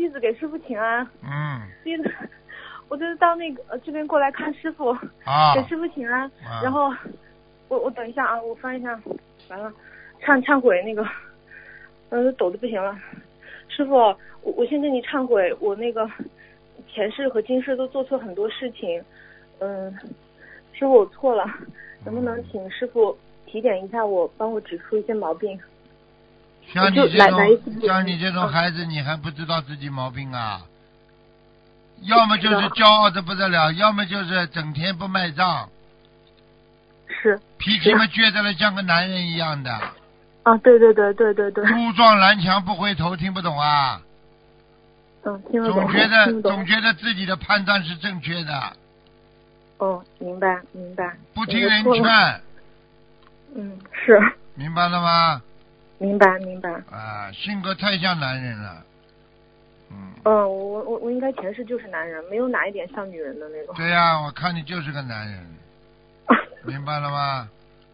弟子给师傅请安。弟子，我就是到那个这边过来看师傅，给师傅请安。然后我等一下啊，我翻一下，完了，忏悔那个，抖得不行了。师傅，我先跟你忏悔，我那个前世和今世都做错很多事情。师傅我错了，能不能请师傅提点一下我，帮我指出一些毛病？ 像你这种孩子，你还不知道自己毛病啊？要么就是骄傲的不得了，要么就是整天不卖账。 是。 脾气嘛倔得了像个男人一样的。 啊，对。 猪撞南墙不回头，听不懂啊？ 听得懂。 总觉得自己的判断是正确的。 明白。 不听人劝。 是。 明白了吗？ 明白。 性格太像男人了。 我应该前世就是男人，没有哪一点像女人的那种。 对呀，我看你就是个男人。明白了吗？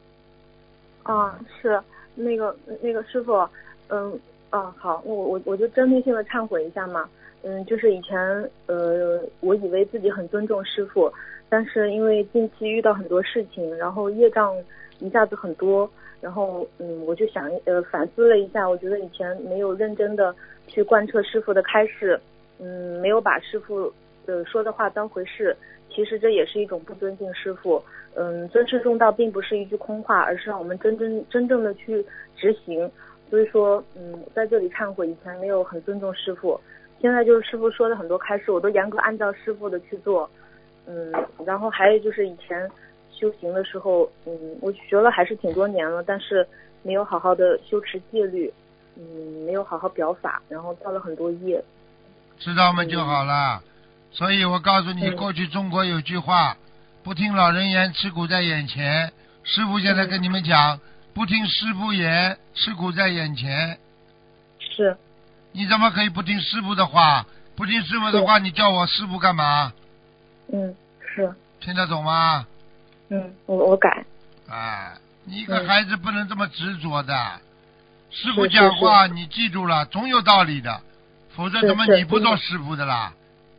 是那个师傅，好，我就针对性的忏悔一下嘛。就是以前我以为自己很尊重师傅，但是因为近期遇到很多事情，然后业障一下子很多，然后我就想反思了一下，我觉得以前没有认真的去贯彻师傅的开示，没有把师傅说的话当回事，其实这也是一种不尊敬师傅。尊师重道并不是一句空话，而是让我们真正的去执行。所以说在这里忏悔，以前没有很尊重师傅，现在就是师傅说的很多开示我都严格按照师傅的去做。然后还有就是以前修行的时候，我学了还是挺多年了，但是没有好好的修持戒律，没有好好表法，然后造了很多业。 知道吗就好了。所以我告诉你，过去中国有句话，不听老人言，吃苦在眼前。师父现在跟你们讲，不听师父言，吃苦在眼前。 是。 你怎么可以不听师父的话？不听师父的话，你叫我师父干嘛？ 是。 听得懂吗？ 我改。 你一个孩子不能这么执着的。师父讲话你记住了，总有道理的，否则怎么你不做师父的啦？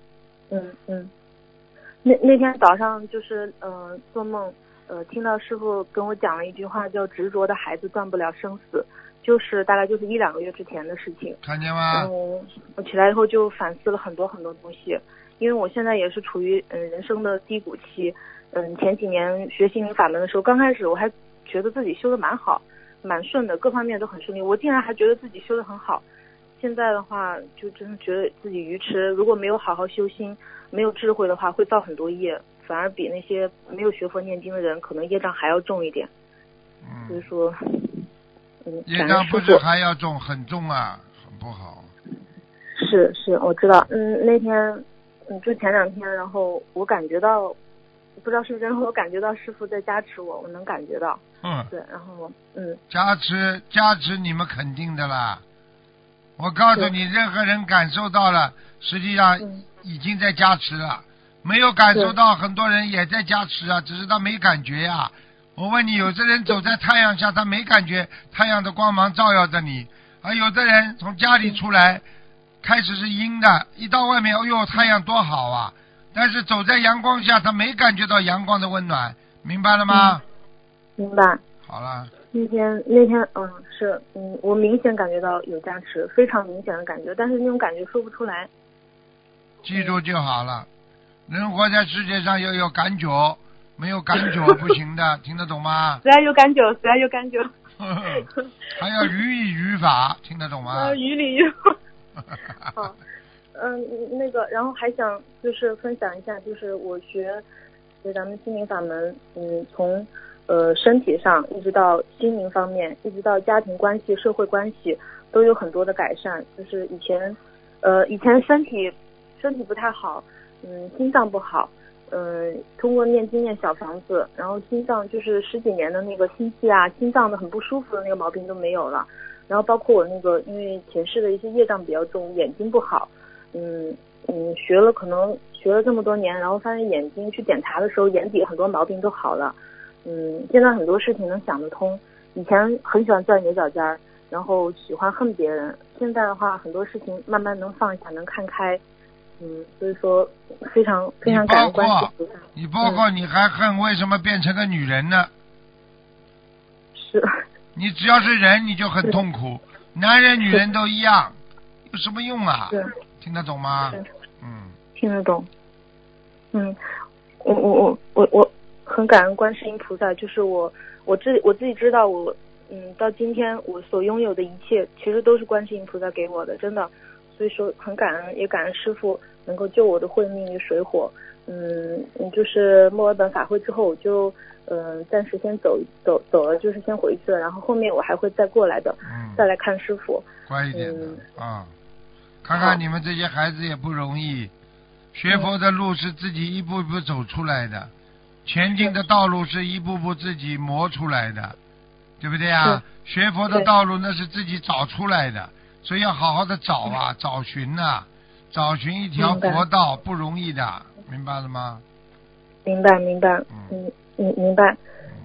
那天早上就是做梦，听到师傅跟我讲了一句话，叫执着的孩子断不了生死，就是大概就是1-2个月之前的事情。 看见吗？ 我起来以后就反思了很多很多东西，因为我现在也是处于人生的低谷期。前几年学心灵法门的时候，刚开始我还觉得自己修得蛮好蛮顺的，各方面都很顺利，我竟然还觉得自己修得很好。现在的话就真的觉得自己愚痴，如果没有好好修心，没有智慧的话，会造很多业，反而比那些没有学佛念经的人可能业障还要重一点。所以说业障不是还要重，很重啊，很不好。 是我知道。那天就前2天，然后我感觉到，不知道是不是，然后我感觉到师父在加持我能感觉到。对，然后加持你们肯定的啦。我告诉你，任何人感受到了，实际上已经在加持了。没有感受到，很多人也在加持啊，只是他没感觉呀。我问你，有的人走在太阳下，他没感觉太阳的光芒照耀着你，而有的人从家里出来，开始是阴的，一到外面，哎呦，太阳多好啊！但是走在阳光下，他没感觉到阳光的温暖，明白了吗？ 明白。 好了。 那天是我明显感觉到有加持，非常明显的感觉，但是那种感觉说不出来。 记住就好了。人活在世界上要有感觉，没有感觉不行的，听得懂吗？ 只要有感觉。 还要予以语法，听得懂吗？ 于理于法。好。那个，然后还想就是分享一下，就是我学咱们心灵法门，从身体上一直到心灵方面，一直到家庭关系、社会关系，都有很多的改善。就是以前身体不太好，心脏不好，通过念经念小房子，然后心脏就是10几年的那个心悸啊、心脏的很不舒服的那个毛病都没有了。然后包括我那个因为前世的一些业障比较重，眼睛不好，学了这么多年，然后发现眼睛去检查的时候，眼底很多毛病都好了。现在很多事情能想得通。以前很喜欢钻牛角尖儿，然后喜欢恨别人， 现在的话，很多事情慢慢能放下，能看开。所以说非常非常感恩观世音菩萨。 你包括你还恨为什么变成个女人呢？ 是。 你只要是人，你就很痛苦。男人、女人都一样，有什么用啊？听得懂吗？ 听得懂。我很感恩观世音菩萨，就是我自己知道到今天我所拥有的一切，其实都是观世音菩萨给我的，真的。所以说很感恩，也感恩师父能够救我的慧命于水火。就是墨尔本法会之后，我就暂时先走了，就是先回去了，然后后面我还会再过来的，再来看师父。 乖一点的看看你们这些孩子也不容易，学佛的路是自己一步一步走出来的，前进的道路是一步步自己磨出来的，对不对啊？学佛的道路那是自己找出来的，所以要好好的找找寻找寻一条佛道不容易的，明白了吗？ 明白。明白。